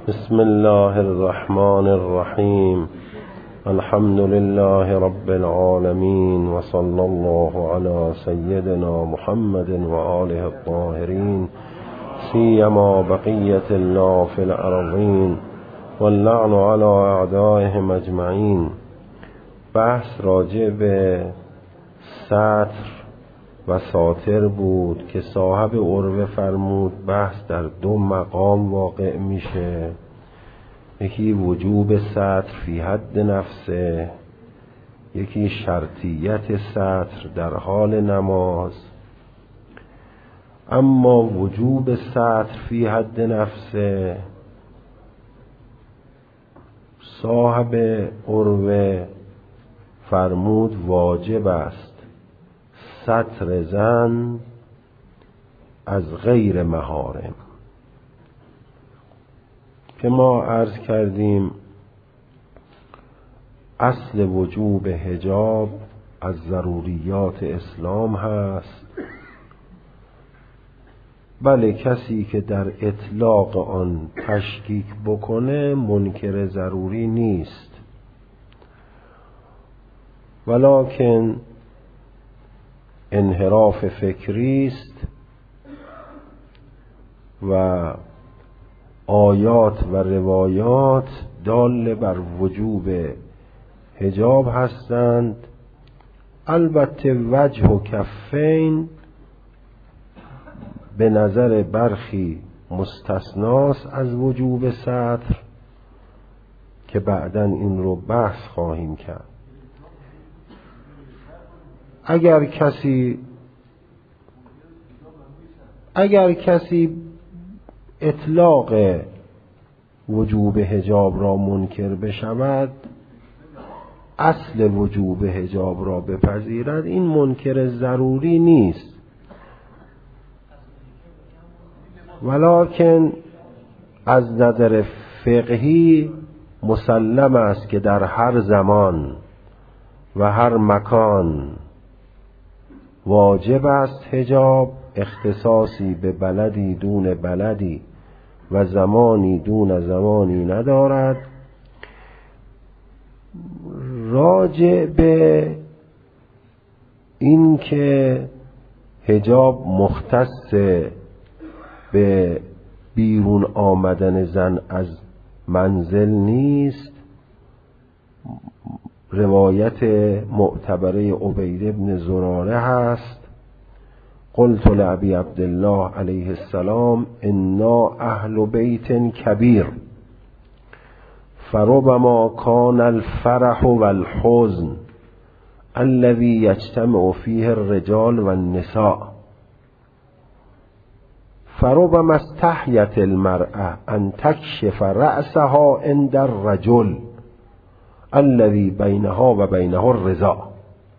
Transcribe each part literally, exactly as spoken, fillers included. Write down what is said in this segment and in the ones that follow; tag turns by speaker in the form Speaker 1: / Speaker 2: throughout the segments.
Speaker 1: بسم الله الرحمن الرحیم. الحمد لله رب العالمین و صلی الله علی سیدنا محمد و آله الطاهرین سیما بقیت الله فی الارضین واللعن علی اعدائهم اجمعین. بحث راجع به سطر و ساتر بود که صاحب عروه فرمود بحث در دو مقام واقع میشه. یکی وجوب سطر فی حد نفسه، یکی شرطیت سطر در حال نماز. اما وجوب سطر فی حد نفسه، صاحب عروه فرمود واجب است ستر زن از غیر محارم، که ما عرض کردیم اصل وجوب حجاب از ضروریات اسلام هست. بله، کسی که در اطلاق آن تشکیک بکنه منکر ضروری نیست، ولکن انحراف فکری است و آیات و روایات دال بر وجوب حجاب هستند. البته وجه و کفین به نظر برخی مستثناست از وجوب ستر که بعداً این رو بحث خواهیم کرد. اگر کسی اگر کسی اطلاق وجوب حجاب را منکر بشود، اصل وجوب حجاب را بپذیرد، این منکر ضروری نیست، ولکن از نظر فقهی مسلم است که در هر زمان و هر مکان واجب است حجاب، اختصاصی به بلدی دون بلدی و زمانی دون زمانی ندارد. راجع به این که حجاب مختص به بیرون آمدن زن از منزل نیست، روایت معتبره عبید بن زراره هست. قلت لأبی عبدالله علیه السلام انا اهل بیت کبیر فربما کان الفرح والحزن الذي یجتمع فیه الرجال والنساء فربما استحیت المرأة ان تکشف رأسها عند الرجل الذي بینها و بینه الرضا.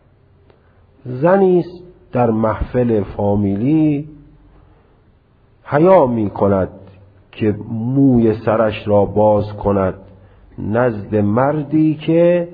Speaker 1: زنی در محفل فامیلی حیا می کند که موی سرش را باز کند نزد مردی که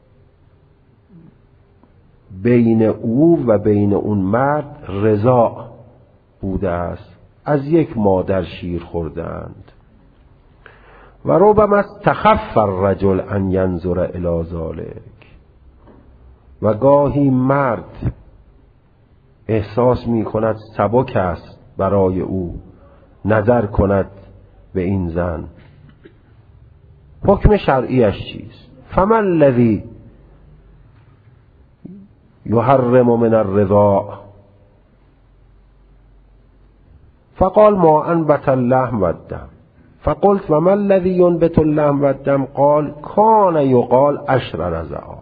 Speaker 1: بین او و بین اون مرد رضا بوده است، از یک مادر شیر خوردند. و ربما استخف الرجل ان ینظر الی ذلک، و گاهی مرد احساس می کند سبک است برای او نظر کند به این زن. حکم شرعیش چیست؟ فما الذی یحرم من الرضاع؟ فقال ما انبت اللحم و الدم. فقلت و ما الذی ینبت اللحم و الدم؟ قال کان یقال عشر رضعات.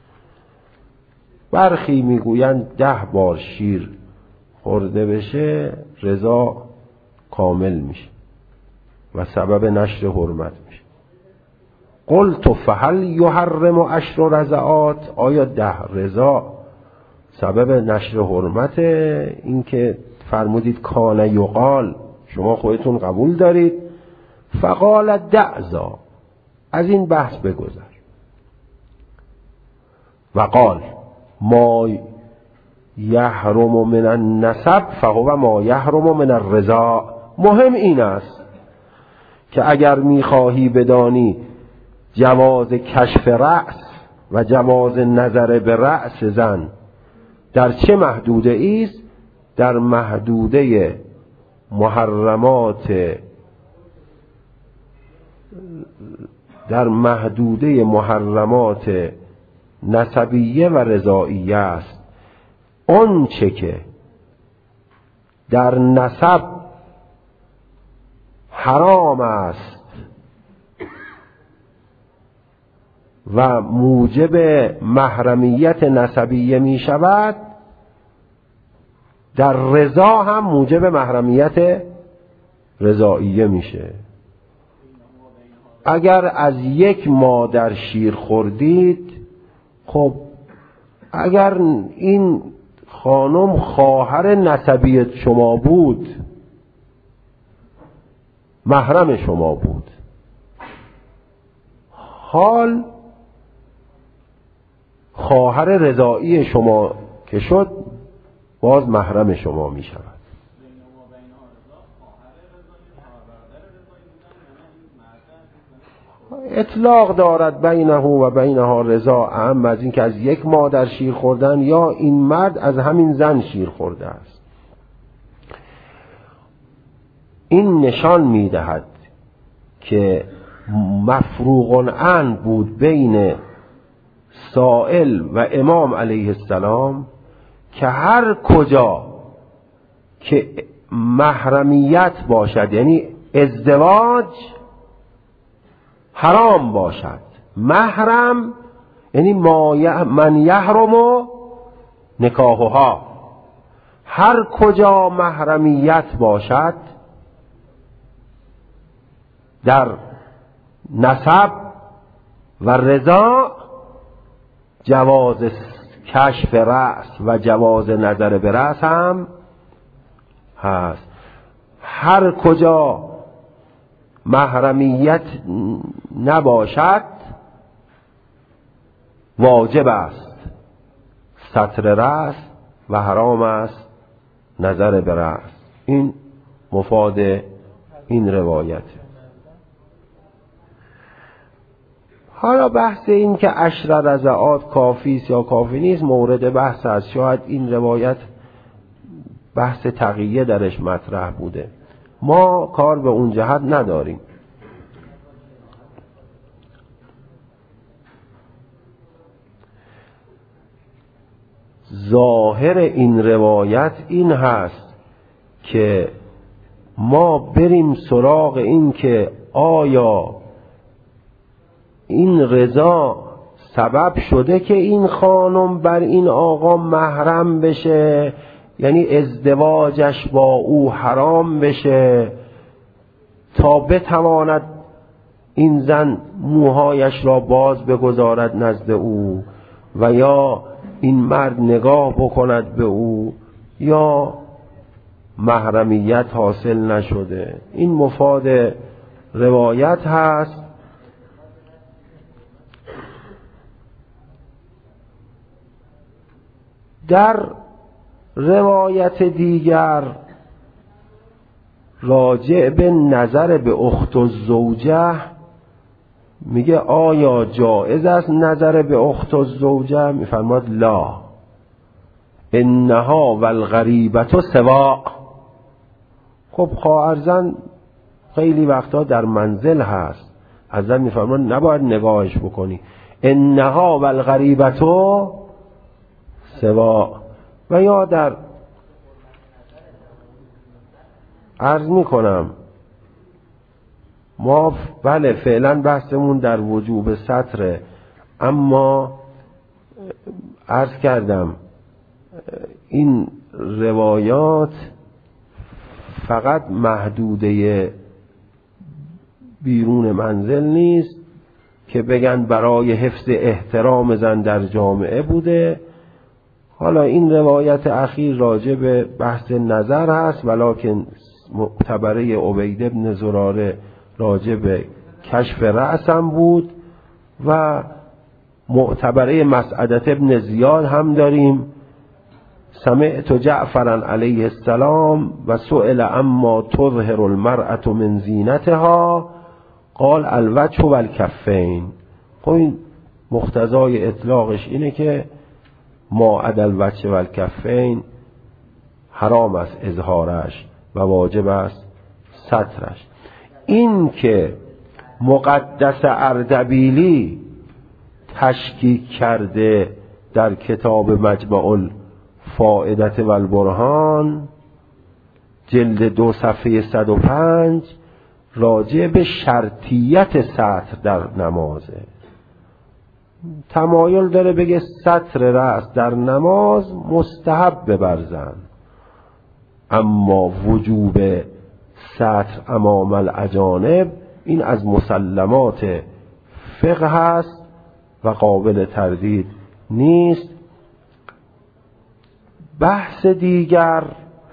Speaker 1: برخی میگویند ده بار شیر خورده بشه رضا کامل میشه و سبب نشر حرمت میشه. قلت فهل یحرم عشر رضعات؟ آیا ده رضا سبب نشر حرمت؟ این که فرمودید کان یقال، شما خودتون قبول دارید؟ فقال دعزا، از این بحث بگذر. و قال ما یحرم من النسب فهو ما یحرم من الرضاع. مهم این است که اگر میخواهی بدانی جواز کشف رأس و جواز نظر به رأس زن در چه محدوده است، در محدوده محرمات در محدوده محرمات نسبیه و رضائیه است. اون چه که در نسب حرام است و موجب محرمیت نسبیه می شود، در رضا هم موجب محرمیت رضائیه میشه. اگر از یک مادر شیر خوردید، خب اگر این خانم خواهر نسبی شما بود، محرم شما بود، حال خواهر رضایی شما که شد باز محرم شما می شود. اطلاق دارد بینه و بینها رضا، اهم از این که از یک مادر شیر خوردن یا این مرد از همین زن شیر خورده است. این نشان می دهد که مفروغ عنه بود بین سائل و امام علیه السلام که هر کجا که محرمیت باشد، یعنی ازدواج حرام باشد، محرم یعنی ما من یحرم نکاحها، هر کجا محرمیت باشد در نسب و رضا، جواز کشف رأس و جواز نظر به رأس هم هست. هر کجا محرمیت نباشد واجب است ستر رأس و حرام است نظر به رأس. این مفاد این روایت. حالا بحث این که عشر رضعات کافی است یا کافی نیست مورد بحث است. شاید این روایت بحث تقیه درش مطرح بوده، ما کار به اون جهت نداریم. ظاهر این روایت این هست که ما بریم سراغ این که آیا این رضا سبب شده که این خانم بر این آقا محرم بشه، یعنی ازدواجش با او حرام بشه تا بتواند این زن موهایش را باز بگذارد نزد او و یا این مرد نگاه بکند به او، یا محرمیت حاصل نشده. این مفاد روایت هست. در روایت دیگر راجع به نظر به اخت الزوجه میگه آیا جایز است نظر به اخت الزوجه؟ میفرماد لا، انها والغریبة سواء. خب خواهر زن خیلی وقتا در منزل هست، از زن میفرماد نباید نگاهش بکنی، انها والغریبة سواء. و یا در عرض میکنم ما بله فعلا بحثمون در وجوب ستره، اما عرض کردم این روایات فقط محدوده بیرون منزل نیست که بگن برای حفظ احترام زن در جامعه بوده. حالا این روایت اخیر راجع به بحث نظر هست، ولکن معتبره عبید ابن زراره راجع به کشف رأس هم بود و معتبره مسعدت ابن زیاد هم داریم. سمعت جعفرا علیه السلام و سئل اما تظهر المرأة من زینتها قال الوجه و الکفین. خب این مقتضای اطلاقش اینه که ما عدا الوجه و الکفین حرام است اظهارش و واجب است سترش. این که مقدس اردبیلی تشکیک کرده در کتاب مجمع الفائدة و البرهان جلد دو صفحه صد و پنج راجع به شرطیت ستر در نمازه. تمایل داره بگه ستر رأس در نماز مستحب بر زن، اما وجوب ستر امام الاجانب این از مسلمات فقه هست و قابل تردید نیست. بحث دیگر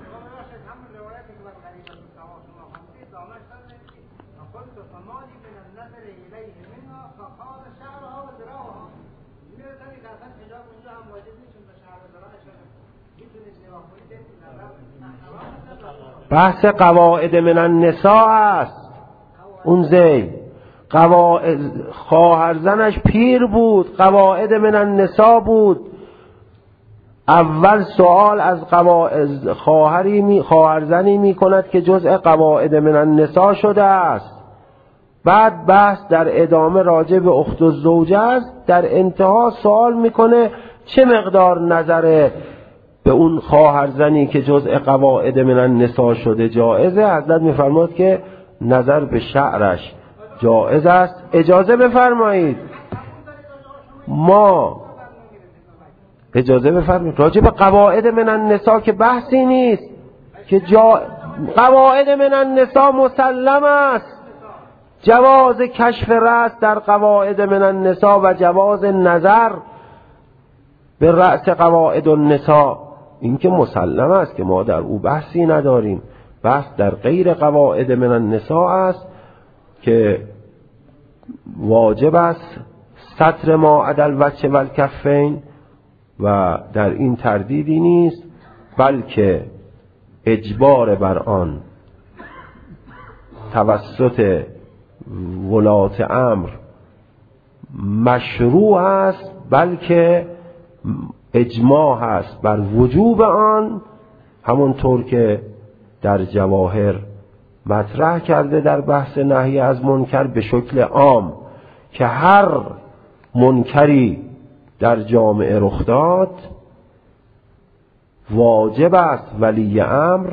Speaker 1: بحث قواعد من النساء است. اون زی قواعد خواهرزنش پیر بود، قواعد من النساء بود. اول سوال از قواعد خواهری می خواهرزنی می کند که جزء قواعد من النساء شده است. بعد بحث در ادامه راجع به اخت الزوجه است. در انتها سوال میکنه چه مقدار نظر به اون خواهرزنی که جزء قواعد من النساء شده جایزه. حضرت میفرماد که نظر به شعرش جایز است. اجازه بفرمایید ما اجازه بفرمایید راجع به قواعد من النساء که بحثی نیست که جا... قواعد من النساء مسلم است. جواز کشف رأس در قواعد من النساء و جواز نظر به رأس قواعد النساء این که مسلم است که ما در او بحثی نداریم. بحث در غیر قواعد من النساء است که واجب است ستر ما عدا الوجه و الکفین و در این تردیدی نیست، بلکه اجبار بر آن توسط ولات امر مشروع است، بلکه اجماع هست بر وجوب آن، همونطور که در جواهر مطرح کرده در بحث نهی از منکر به شکل عام که هر منکری در جامعه رخ داد واجب است ولی امر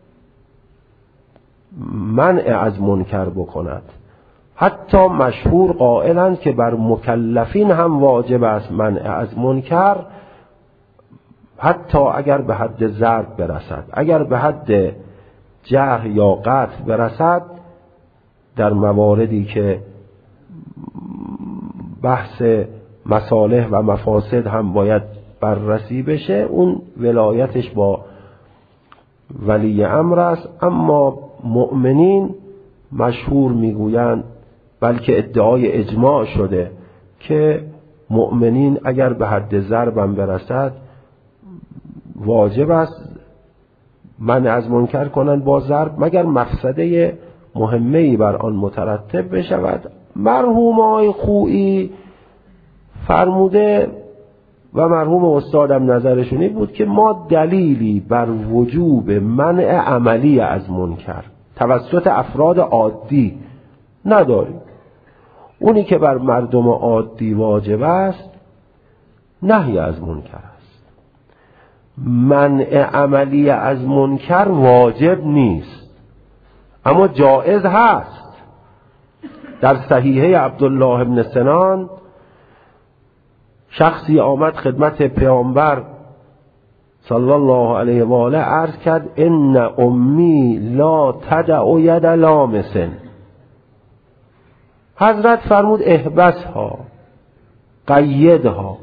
Speaker 1: منع از منکر بکند. حتی مشهور قائلند که بر مکلفین هم واجب است منع از منکر، حتی اگر به حد ضرب برسد. اگر به حد جرح یا قتل برسد در مواردی که بحث مصالح و مفاسد هم باید بررسی بشه، اون ولایتش با ولی امر است. اما مؤمنین مشهور میگویند، بلکه ادعای اجماع شده که مؤمنین اگر به حد ضرب هم برسد واجب است من از منکر کنند با ضرب، مگر مفسده مهمه‌ای بر آن مترتب بشود. مرحوم آقای خویی فرموده و مرحوم استادم نظرشونی بود که ما دلیلی بر وجوب منع عملی از منکر توسط افراد عادی نداریم. اونی که بر مردم عادی واجب است نهی از منکر است. منع عملی از منکر واجب نیست اما جائز هست. در صحیحه عبدالله بن سنان شخصی آمد خدمت پیامبر صلی الله علیه و آله عرض کرد ان امی لا تدع ید لامس. حضرت فرمود احبسها قیدها.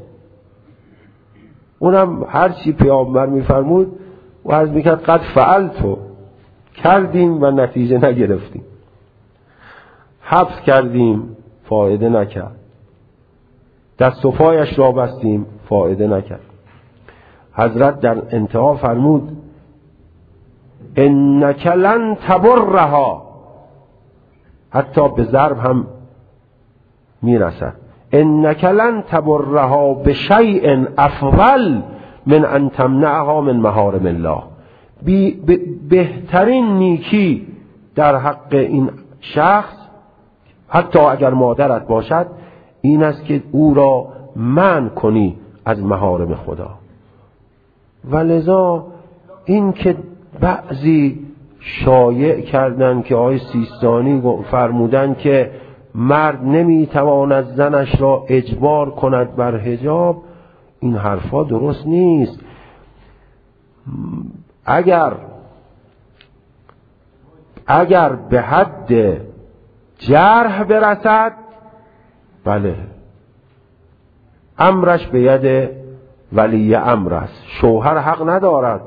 Speaker 1: اونم هر چی پیامبر میفرمود و عرض میکرد قد فعلتو، کردیم و نتیجه نگرفتیم. حبس کردیم فایده نکرد، دست و پایش را بستیم فایده نکرد. حضرت در انتها فرمود انک لن تبرها، حتی به ضرب هم میرسد. انک لن تبرها بشیء افضل من ان تمنعها من محارم الله. بهترین نیکی در حق این شخص حتی اگر مادرت باشد این است که او را منع کنی از محارم خدا. ولذا این که بعضی شایع کردن که آقای سیستانی فرمودن که مرد نمیتواند زنش را اجبار کند بر حجاب، این حرفا درست نیست. اگر اگر به حد جرح برسد، بله امرش به ید ولی امر است. شوهر حق ندارد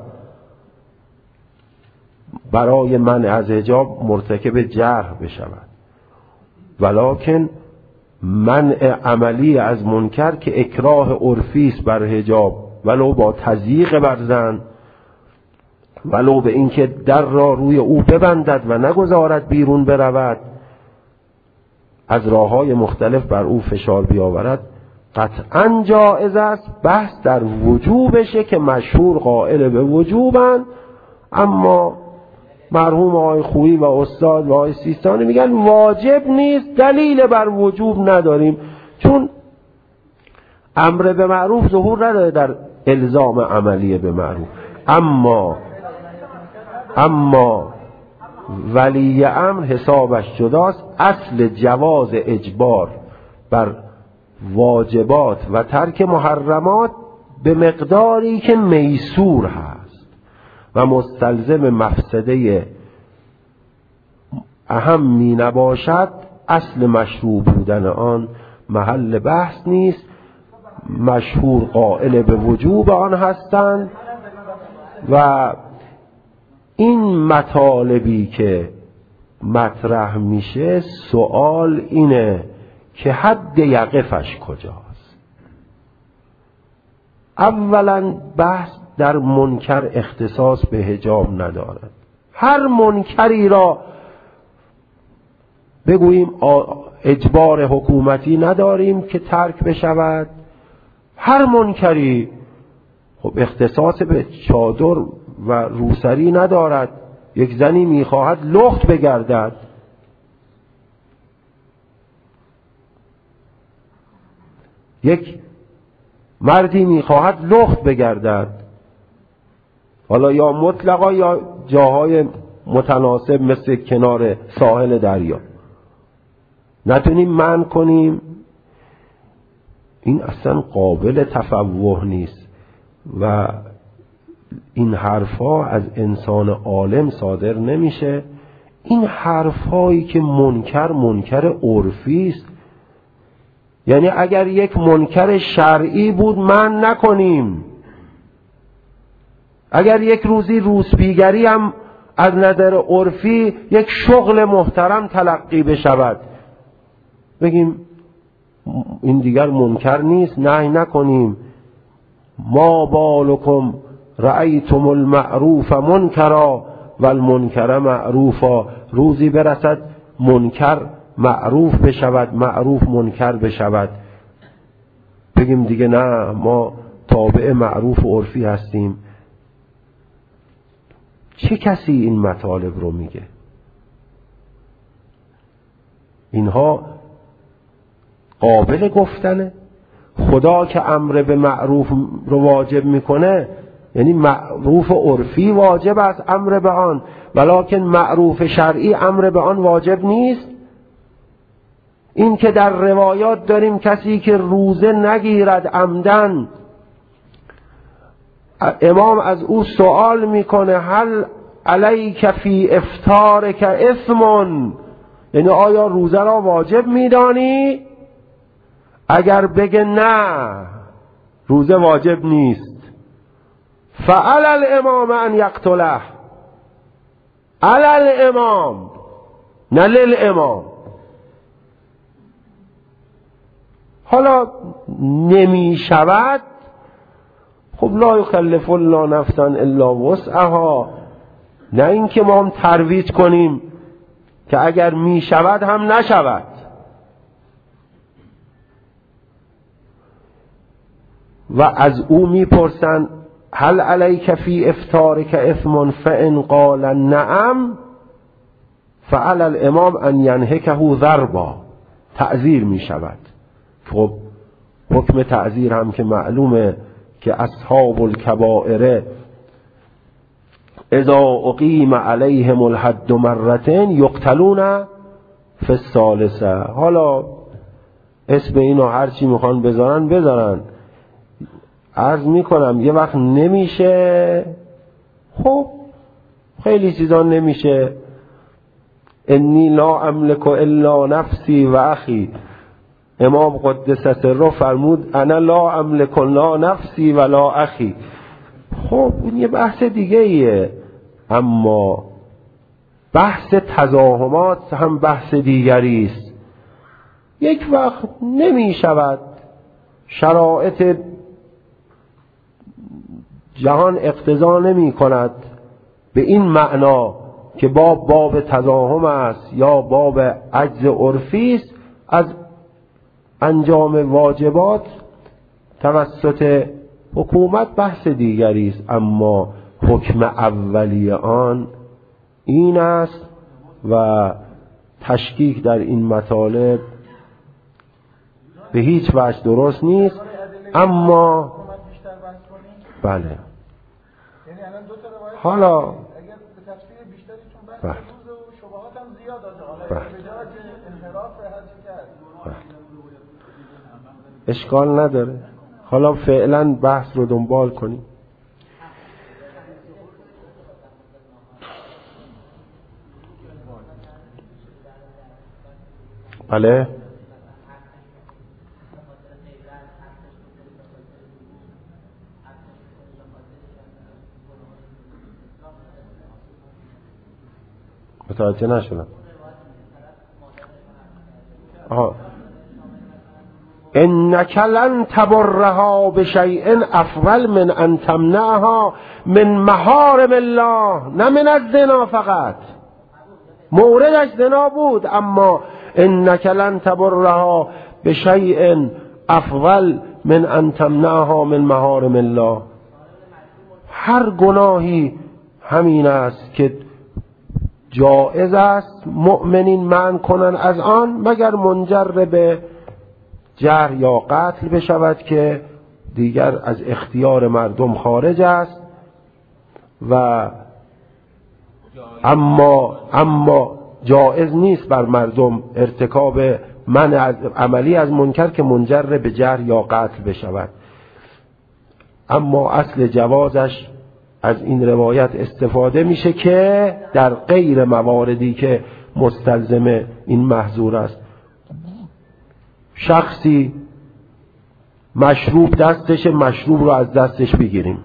Speaker 1: برای منع از حجاب مرتکب جرح بشود، ولکن منع عملی از منکر که اکراه عرفی است بر حجاب، ولو با تضییق بر زن، ولو به اینکه در را روی او ببندد و نگذارد بیرون برود، از راه‌های مختلف بر او فشار بیاورد، قطعاً جایز است. بحث در وجوبشه که مشهور قائل به وجوبن، اما مرحوم آقای خویی و استاد و آقای سیستانی میگن واجب نیست، دلیل بر وجوب نداریم، چون امر به معروف ظهور نداره در الزام عملی به معروف. اما اما ولی امر حسابش جداست. اصل جواز اجبار بر واجبات و ترک محرمات به مقداری که میسور هست و مستلزم مفسده اهم می نباشد، اصل مشروع بودن آن محل بحث نیست. مشهور قائل به وجوب آن هستند و این مطالبی که مطرح میشه، سوال اینه که حد یقفش کجاست. اولا بحث در منکر اختصاص به حجاب ندارد. هر منکری را بگوییم اجبار حکومتی نداریم که ترک بشود، هر منکری خب اختصاص به چادر و روسری ندارد. یک زنی میخواهد لخت بگردد، یک مردی میخواهد لخت بگردد، حالا یا مطلقا یا جاهای متناسب مثل کنار ساحل دریا، نتونیم منع کنیم. این اصلا قابل تفوه نیست و این حرفا از انسان عالم صادر نمیشه. این حرفایی که منکر منکر عرفی است، یعنی اگر یک منکر شرعی بود من نکنیم، اگر یک روزی روسپیگری هم از نظر عرفی یک شغل محترم تلقی بشود، بگیم این دیگر منکر نیست، نهی نکنیم. ما بالکم رأیتم المعروف منکرا و المنکر معروفا. روزی برسد منکر معروف بشود، معروف منکر بشود، بگیم دیگه نه ما تابع معروف و عرفی هستیم. چه کسی این مطالب رو میگه؟ اینها قابل گفتنه؟ خدا که امر به معروف رو واجب میکنه، یعنی معروف عرفی واجب است امر به آن، ولکن معروف شرعی امر به آن واجب نیست. این که در روایات داریم کسی که روزه نگیرد عمدن، امام از او سوال میکنه هل علیک فی افطارک اثم، یعنی آیا روزه را واجب میدانی؟ اگر بگه نه روزه واجب نیست، فعلی الامام ان یقتله، علی الامام نه للامام. حالا نمی شود، خب لا یکلف الله نفسا الا وسعها، نه اینکه ما هم ترویج کنیم که اگر می شود هم نشود. و از او میپرسند هل علیک فی افطارک اثم فان قال نعم فعلی الامام ان ینهکه ضربا. تعزیر می شود. خب حکم تعزیر هم که معلومه که اصحاب الکبائر اذا اقیم علیهم الحد مرتين یقتلون فی الثالثه. حالا اسم اینو هر چی میخوان بذارن بذارن. عرض میکنم یه وقت نمیشه، خب خیلی چیزا نمیشه. انی لا املک الا نفسی و اخی. امام قدس سره فرمود انا لا املک لا نفسی و لا اخی. خب این یه بحث دیگه ایه، اما بحث تزاحمات هم بحث دیگری است. یک وقت نمی شود، شرایط جهان اقتضا نمی کند به این معنا که باب باب تزاحم است یا باب عجز عرفی است، از انجام واجبات توسط حکومت بحث دیگری است. اما حکم اولی آن این است و تشکیک در این مطالب به هیچ وجه درست نیست. اما بله حالا
Speaker 2: اگر به تفصیل بیشتری چون بحث روز و شبهات هم زیاد آجا، حالا به جای انحراف هر چی کرد
Speaker 1: اشکال نداره. حالا فعلا بحث رو دنبال کنیم. بله متوجه نشدم. آها انک لن تبرها بشیء افضل من ان تمنعها من محارم الله. نه من از زنا فقط، موردش زنا بود، اما انک لن تبرها بشیء افضل من ان تمنعها من محارم الله. هر گناهی همین است که جائز است مؤمنین منع کنن از آن مگر منجر به جرح یا قتل بشود که دیگر از اختیار مردم خارج است. و اما اما جائز نیست بر مردم ارتکاب منع از عملی از منکر که منجر به جرح یا قتل بشود. اما اصل جوازش از این روایت استفاده میشه که در غیر مواردی که مستلزم این محظور است. شخصی مشروب دستش، مشروب رو از دستش بگیریم.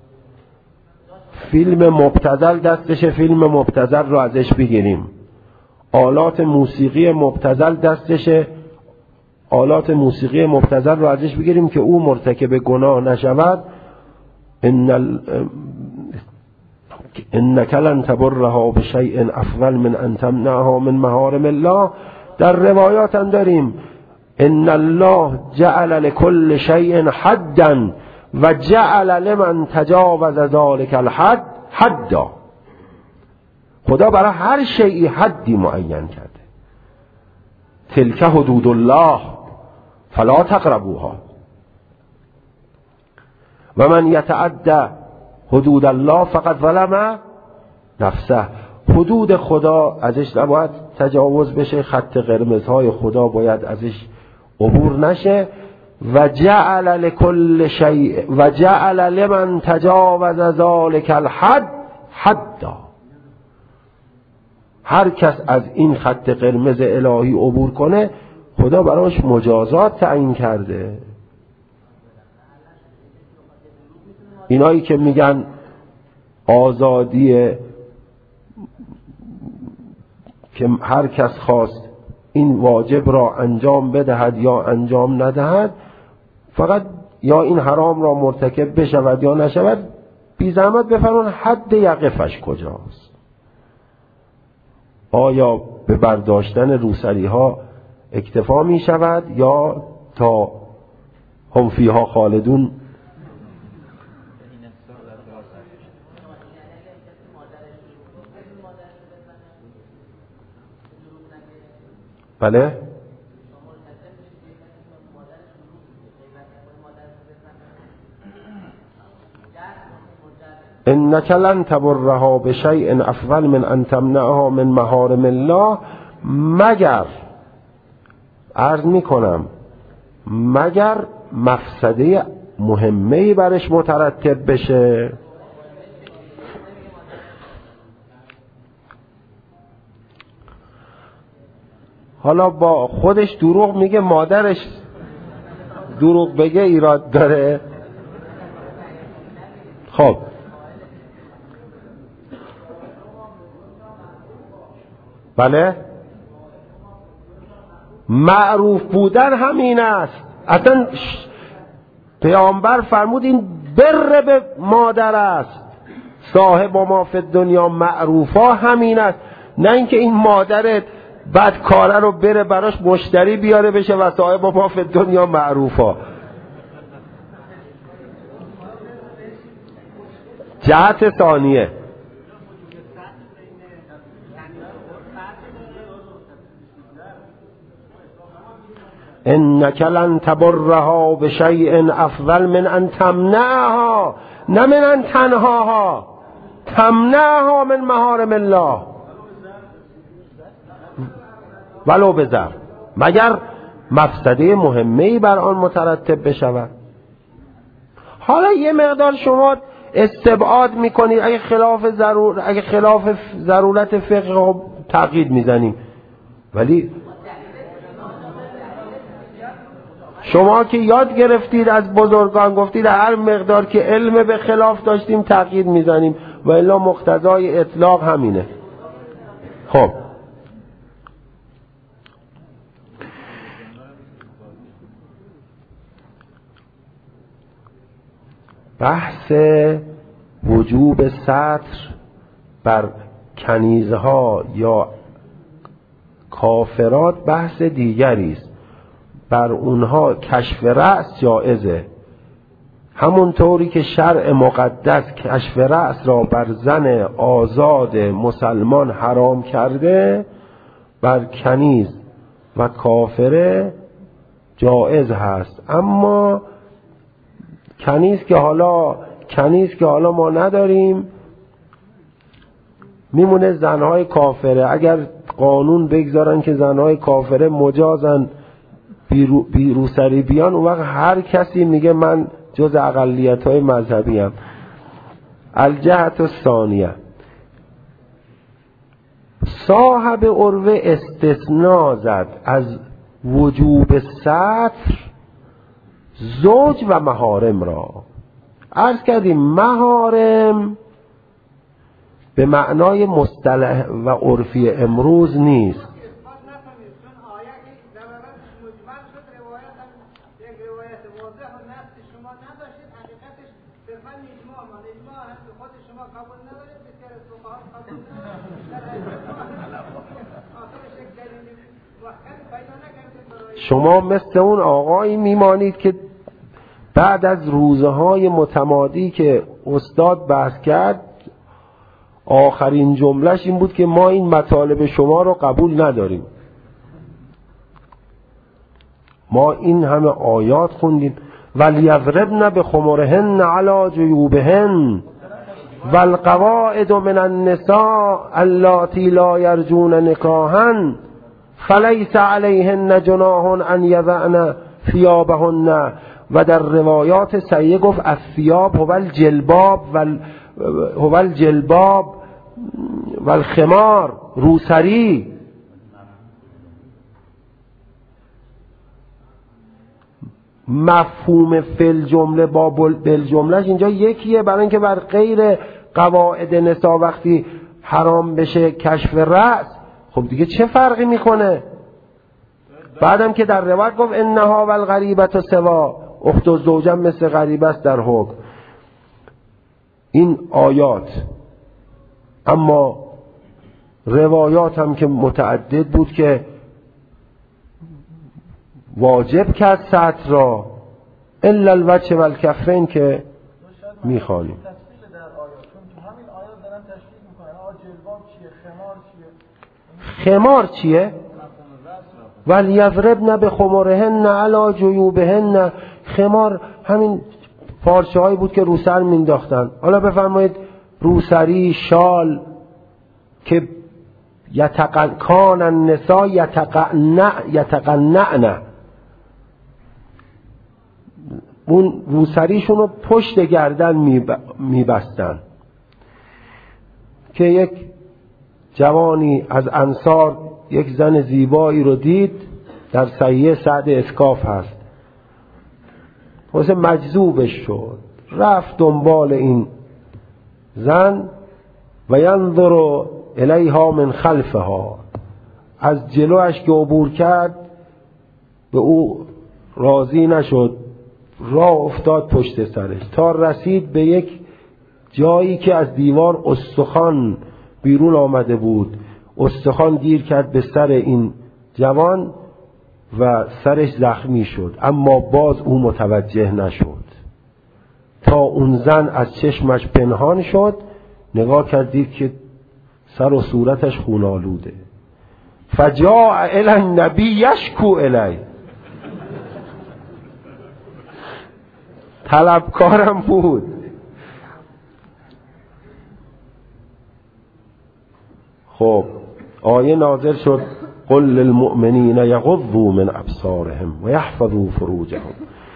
Speaker 1: فیلم مبتذل دستش، فیلم مبتذل رو ازش بگیریم. آلات موسیقی مبتذل دستش، آلات موسیقی مبتذل رو ازش بگیریم که او مرتکب گناه نشود. ان ال... انک لن تبرها بشیء افضل من ان تمنعها من محارم الله. در روایات هم داریم ان الله جعل لكل شیء حدا و جعل لمن تجاوز ذلك الحد حدا. خدا برای هر شیئی حدی معین کرده. تلک حدود الله فلا تقربوها و من یتعدى حدود الله فقد ظلم نفسه. حدود خدا ازش نباید تجاوز بشه، خط قرمزهای خدا باید ازش عبور نشه. و جعل لكل شیء و جعل لمن تجاوز ذلك الحد حدا. هر کس از این خط قرمز الهی عبور کنه خدا براش مجازات تعیین کرده. اینایی که میگن آزادی که هر کس خواست این واجب را انجام بدهد یا انجام ندهد، فقط یا این حرام را مرتکب بشود یا نشود، بی زحمت بفرمون حد یقفش کجاست. آیا به برداشتن روسری ها اکتفا می شود یا تا هم فیها خالدون؟ بله؟ انک لن تبرها بشیء افضل من ان تمنعها من محارم الله، مگر عرض می کنم مگر مفسده مهمه‌ای برش مترتب بشه. حالا با خودش دروغ میگه، مادرش دروغ بگه ایراد داره؟ خب بله، معروف بودن همین است. اصلا پیامبر فرمود این بر به مادر است، صاحب ما فی دنیا معروفا همین است، نه اینکه این مادرت بعد کاره رو بره براش مشتری بیاره بشه و صاحب ما فی دنیا معروفا. جهت ثانیه، انک لن تبرها بشیء افضل من ان تمنعها، نه من ان تنهاها، تمنعها من محارم الله ولو بزر، مگر مفسده مهمه‌ای بر آن مترتب بشود. حالا یه مقدار شما استبعاد میکنید، اگه خلاف ضرور اگه خلاف ضرورت فقه تقیید میزنیم، ولی شما که یاد گرفتید از بزرگان، گفتید هر مقدار که علم به خلاف داشتیم تقیید میزنیم، و الا مقتضای اطلاق همینه. خب بحث وجوب ستر بر کنیزها یا کافرات بحث دیگری است. بر اونها کشف رأس جایزه، همونطوری که شرع مقدس کشف رأس را بر زن آزاد مسلمان حرام کرده، بر کنیز و کافره جایز هست. اما کنیز که حالا کنیز که حالا ما نداریم، میمونه زنهای کافره. اگر قانون بگذارن که زنهای کافره مجازن بیرو بیروسری بیان، اون وقت هر کسی میگه من جز اقلیت‌های مذهبی ام. الجهت الثانیه، صاحب عروه استثناء زد از وجوب ستر زوج و محارم را. عرض کردیم محارم به معنای مصطلح و عرفی امروز نیست. شما مثل اون آقایی میمانید که بعد از روزهای متمادی که استاد بحث کرد، آخرین جملهش این بود که ما این مطالب شما رو قبول نداریم. ما این همه آیات خوندیم، ولیضربن بخمرهن علی جیوبهن والقواعد من النساء اللاتی لا یرجون نکاحا فلیس علیهن جناح ان یضعن ثیابهن. و در روایات صحیحه گفت الثیاب هو الجلباب هو الجلباب والخمار، روسری. مفهوم فل جمله با بل جملهش اینجا یکیه، برای اینکه بر غیر قواعد نساء وقتی حرام بشه کشف رأس، خب دیگه چه فرقی میکنه؟ بعدم که در روایت گفت انها والغریبة سوا، اخت و زوجم مثل غریبه است در حکم. این آیات. اما روایات هم که متعدد بود که واجب کرد سطر را، الا الوجه و الکفین که میخوانیم.
Speaker 2: تفصیل در آیات، چون تو همین آیات دارن تشریح میکنن آ جلباب چیه، خمار چیه.
Speaker 1: خمار چیه؟ ولیضربن بخمرهن علی جیوبهن. خمار همین پارچه هایی بود که رو سر مینداختن. حالا بفرمایید روسری، شال که یتقن کان النساء یتقنع یتقنعن، اون روسریشون رو پشت گردن میبستن. که یک جوانی از انصار یک زن زیبایی رو دید، در صحیح سعد اسکاف هست، واسه مجذوبش شد، رفت دنبال این زن و ینظر الیها من خلفها، از جلوش که عبور کرد به او راضی نشد، راه افتاد پشت سرش تا رسید به یک جایی که از دیوار استخوان بیرون آمده بود. استخوان گیر کرد به سر این جوان و سرش زخمی شد، اما باز او متوجه نشد تا اون زن از چشمش پنهان شد. نگاه کردید که سر و صورتش خونالوده. فجاء الی النبی یشکو الی، طلبکارم بود. خب آیه نازل شد قل للمؤمنین یغضوا من ابصارهم و یحفظوا فروجهم.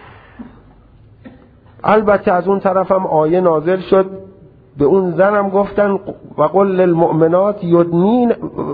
Speaker 1: البته از اون طرف هم آیه نازل شد به اون زنم گفتن و قل للمؤمنات یدنین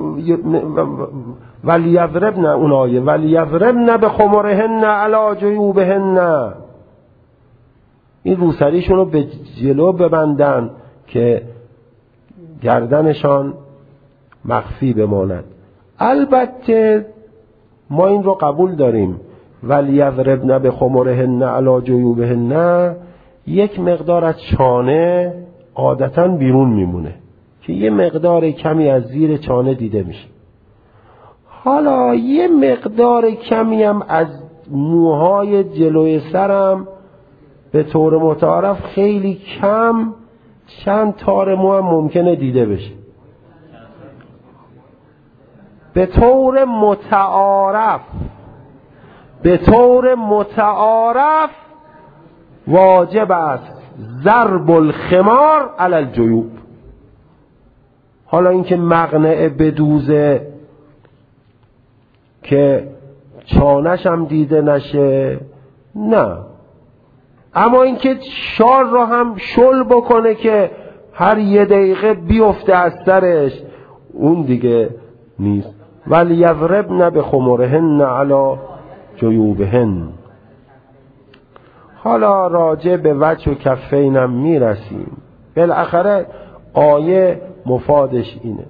Speaker 1: ولیضربن، اون آیه ولیضربن بخمرهن علی جیوبهن، این روسریشون رو به جلو ببندن که گردنشان مخفی بماند. البته ما این رو قبول داریم ولیضربن بخمرهن علی جیوبهن، یک مقدار از چانه عادتاً بیرون میمونه که یه مقدار کمی از زیر چانه دیده میشه. حالا یه مقدار کمی هم از موهای جلوی سرم به طور متعارف خیلی کم، چند تار مو هم ممکنه دیده بشه. به طور متعارف به طور متعارف واجب است ضرب الخمار علی الجیوب. حالا اینکه مقنعه بدوزه که چانش هم دیده نشه نه، اما اینکه شال رو هم شل بکنه که هر یه دقیقه بیفته از سرش، اون دیگه نیست. ولی یضربن بخمرهن علی جیوبهن. حالا راجع به وجه و کفینم میرسیم. بالاخره آیه مفادش اینه.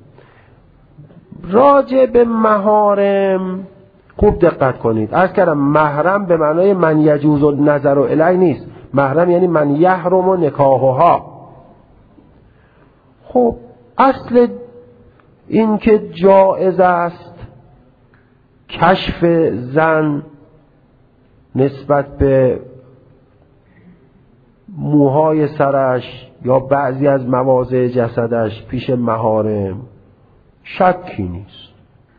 Speaker 1: راجع به محارم خوب دقت کنید. عرض کردم محرم به معنای من یجوز النظر الیه نیست. محرم یعنی من یحرم و نکاحها. خب اصل این که جائز است کشف زن نسبت به موهای سرش یا بعضی از مواضع جسدش پیش محارم شکی نیست.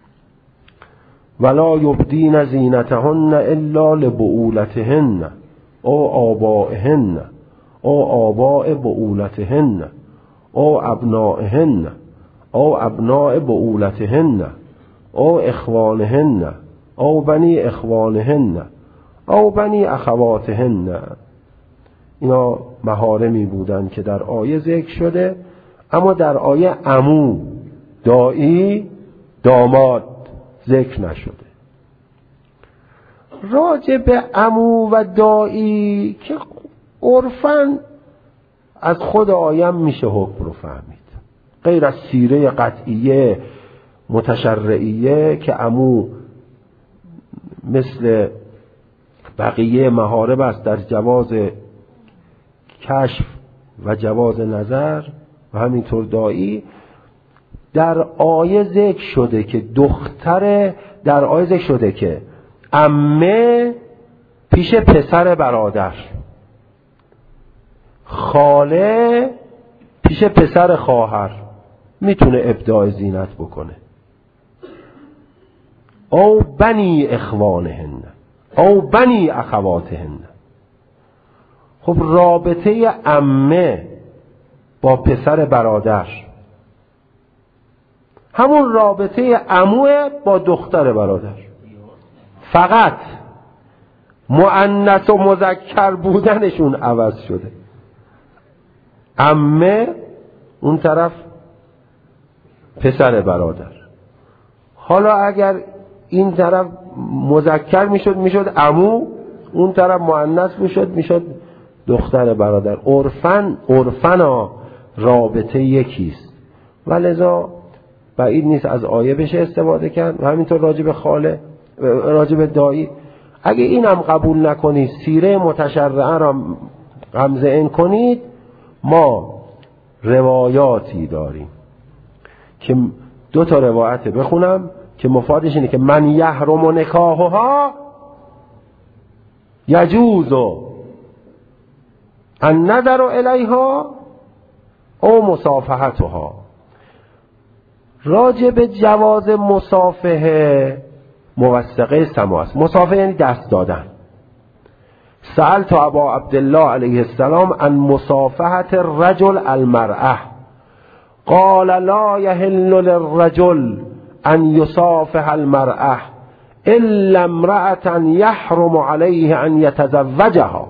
Speaker 1: ولا یبدین زینتهن الا لبعولتهن او آبائهن او آباء بعولتهن او ابنائهن او ابناء بعولتهن او اخوانهن او بنی اخوانهن او بنی اخواتهن. اینا محارمی بودن که در آیه ذکر شده، اما در آیه عمو، دایی، داماد ذکر نشده. راجع به عمو و دایی که عرفاً از خود آیه میشه حکم رو فهمید، غیر از سیره قطعیه متشرعیه که عمو مثل بقیه محارم است در جواز کشف و جواز نظر، و همینطور دایی در آیه ذکر شده که دختر در آیه ذکر شده که عمه پیش پسر برادر، خاله پیش پسر خواهر میتونه ابداع زینت بکنه، او بنی اخوانهن او بنی اخواتهن. خب رابطه عمه با پسر برادر همون رابطه عمو با دختر برادر، فقط مؤنث و مذکر بودنشون عوض شده. عمه اون طرف پسر برادر. حالا اگر این طرف مذکر میشد میشد عمو، اون طرف مؤنث میشد میشد دختر برادر. عرفن عرفنا رابطه یکیست و لذا بعید نیست از آیه بشه استفاده کرد و همینطور راجع به خاله، راجع به دایی. اگه اینم قبول نکنید، سیره متشرعه را غمزه این کنید، ما روایاتی داریم که دو تا روایت بخونم که مفادش اینه که من یحرم نکاحها یجوز النظر الیها او مصافحتها. راجع به جواز مصافحه موثقه سما است. مصافحه یعنی دست دادن. سألت ابا عبدالله علیه السلام عن مصافحة الرجل المرأة قال لا يحل للرجل ان يصافح المرأة الا امرأة يحرم عليه ان يتزوجها.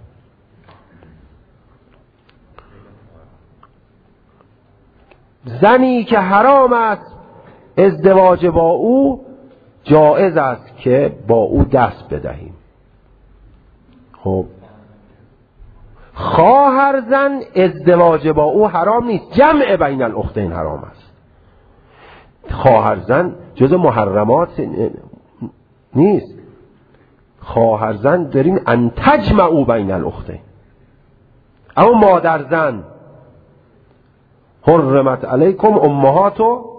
Speaker 1: زنی که حرام است ازدواج با او، جایز است که با او دست بدهیم. خب خواهر زن ازدواج با او حرام نیست، جمع بین الاختین حرام است. خواهر زن جز محرمات نیست. خواهر زن داریم ان تجمعوا بین الاختین. اما مادر زن حرمت علیکم امهات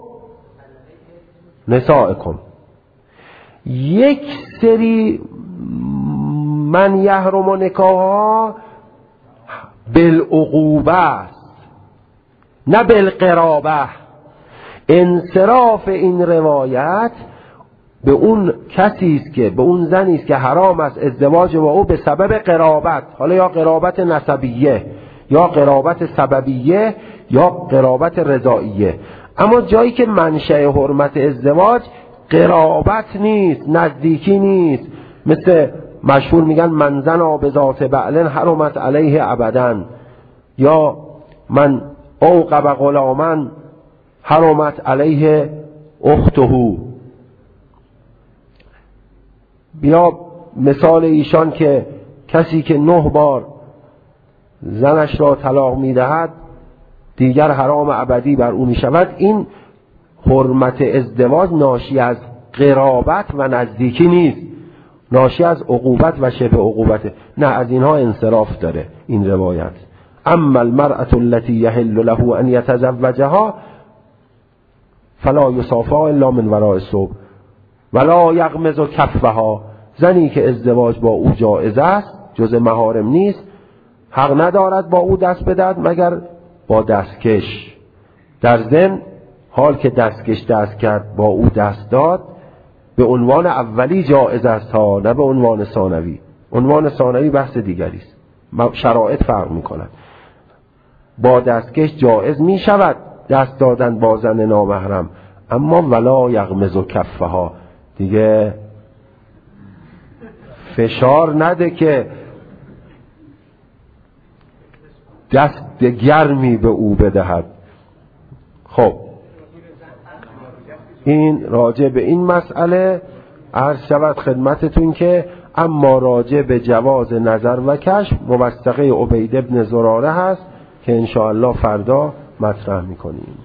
Speaker 1: نسائکم. یک سری من یحرم نکاحها بالعقوبه است نه بالقرابه. انصراف این روایت به اون کسی است که به اون زنی است که حرام است ازدواج با او به سبب قرابت، حالا یا قرابت نسبیه یا قرابت سببیه یا قرابت رضاییه. اما جایی که منشأ حرمت ازدواج قرابت نیست، نزدیکی نیست، مثل مشهور میگن من زنا به ذات بعلن حرمت علیه ابدا، یا من اوقب غلاما حرمت علیه اخته. بیا مثال ایشان که کسی که نه بار زنش را طلاق میدهد دیگر حرام ابدی بر او میشود. این حرمت ازدواج ناشی از قرابت و نزدیکی نیست، ناشی از عقوبت و شبه عقوبته. نه، از اینها انصراف داره این روایت. اما المرأة التي يحل له ان يتزوجها فلا يصافى الا من وراء الصوب ولا يغمز كفها. زنی که ازدواج با او جایز است، جز محارم نیست، حق ندارد با او دست بدهد مگر با دستکش. در ضمن حال که دستکش دست کرد با او دست داد، به عنوان اولی جایز است ها، نه به عنوان ثانوی. عنوان ثانوی بحث دیگری است، شرایط فرق می‌کند. با دستکش جایز می شود دست دادن با زن نامحرم، اما ولا یغمز کفها، دیگه فشار نده که دست گرمی به او بدهد. خب این راجع به این مسئله عرض شود خدمتتون که اما راجع به جواز نظر و کشف موثقه عبید بن زراره هست که انشاءالله فردا مطرح میکنیم.